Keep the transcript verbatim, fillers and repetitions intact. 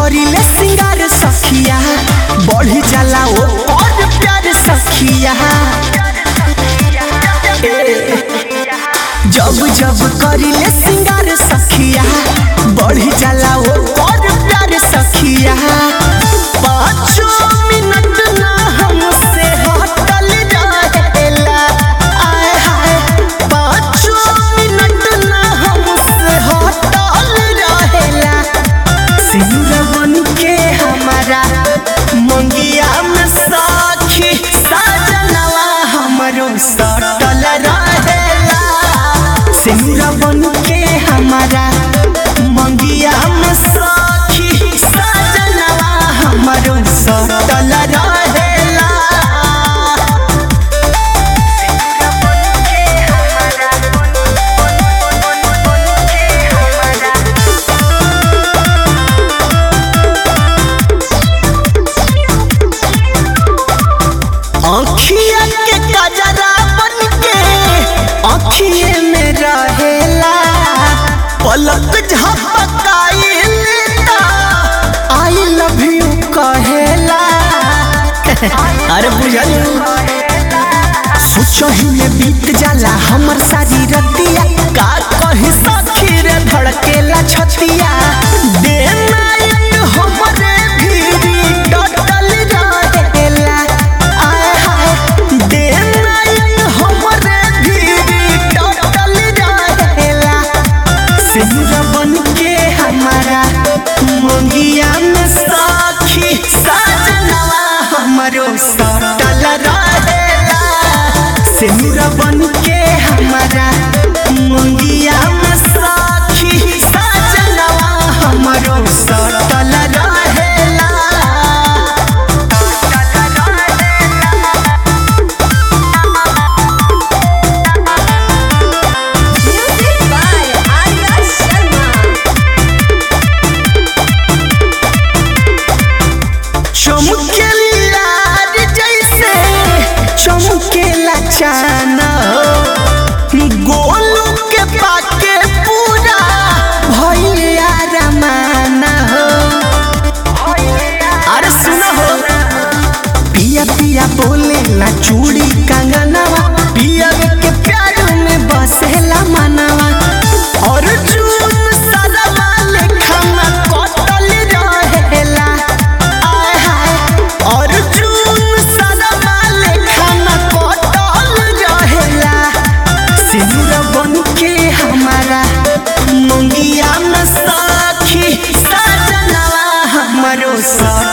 करिले सिंगार सखिया बढ़ी जाला ओ और प्यार सखिया। जब जब करिले सिंगार सखिया बढ़ी जाला ओ और प्यार सखिया। पाँच मिनट ना हमसे हटल रहेला, आय हाय पाँच मिनट ना हमसे हटल रहेला। सिंदूर बन के हमारा मंगिया में सखी सजनवा हमरो सटल रहेला। सिंदूर बन के हमारा मंगिया में सखी सजनवा हमरो सटल रहेला। आँखिया के कजरा बन के आँखिए में रहेला, पलक झपकाइले आई लव यू कहेला। अरे बुझल सोचही में बीत जाला हमर सारी रतिया, का कही सखी रे धड़केला छतिया। देना हमरे भीरी डटल रहेला, आय हाय देना हमरे भीरी डटल रहेला। सिंदूर बन के हमारा मंगिया में सखी सजनवा हमरो सटल रहेला। सिंदूर बन के हमारा मंगिया में सखी सजनवा हमरो सटल रहेला। Music by Arya Sharma. चमकेला जैसे चमकेला चाना, गोलू के पाके पूरा भैया रमाना हो। अरे सुना हो पिया पिया बोले ना चूड़ी कंगनवा, पिया के प्यार में बसेला मनवा। और चून सदमा लेखना कटल रहेला, आय हाय और चून सदमा लेखना कटल रहेला। सिंदूर बन के हमारा मंगिया में सखी सजनवा हमरो सटल